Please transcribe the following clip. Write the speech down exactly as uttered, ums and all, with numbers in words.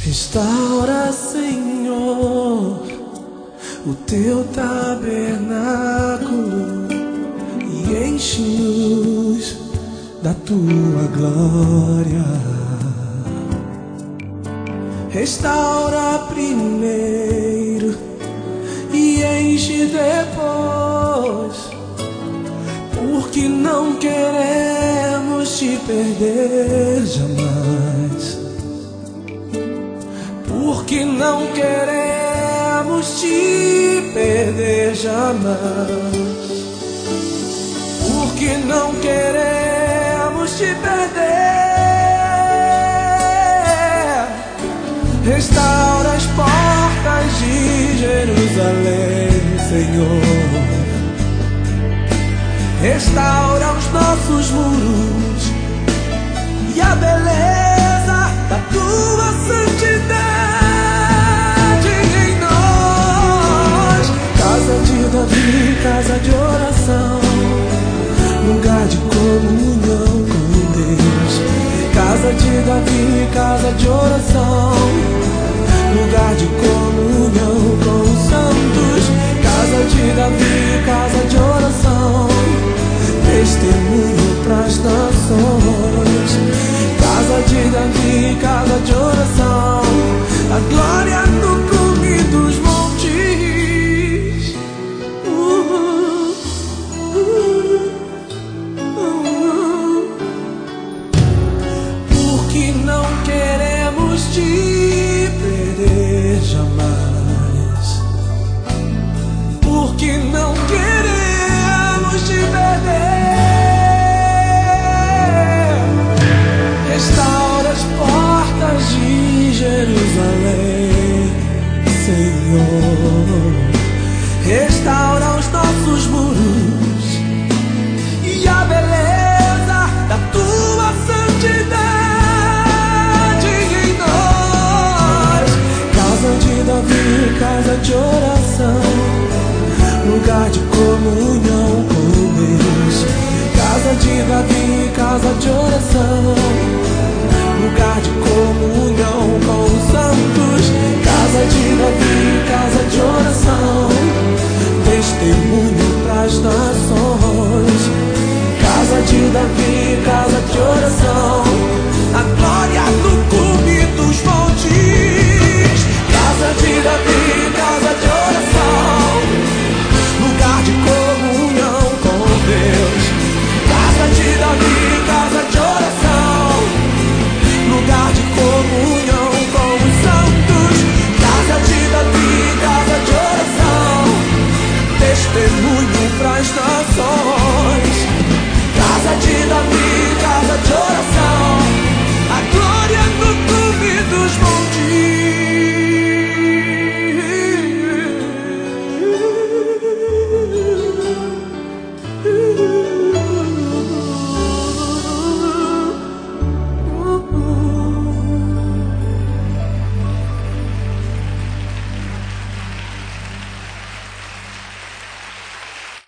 Restaura, Senhor, o teu tabernáculo e enche-nos da tua glória. Restaura primeiro e enche depois, porque não queremos te perder jamais. Porque não queremos te perder jamais. Porque não queremos te perder. Restaura as portas de Jerusalém, Senhor. Restaura os nossos muros e a beleza da tua santidade em nós. Casa de Davi, casa de oração, lugar de comunhão com Deus. Casa de Davi, casa de oração, lugar de comunhão com os santos. Casa de Davi, casa de oração, testemunho pras nações. Casa de Davi, casa de oração, a glória no cume dos montes. uh, uh, uh. Porque não queremos te perder jamais. Porque não queremos te perder. Restaura as portas de Jerusalém, Senhor. Restaura os nossos muros e a beleza da tua santidade em nós. Casa de Davi, casa de oração, lugar de comunhão com Deus. Casa de Davi, casa de oração,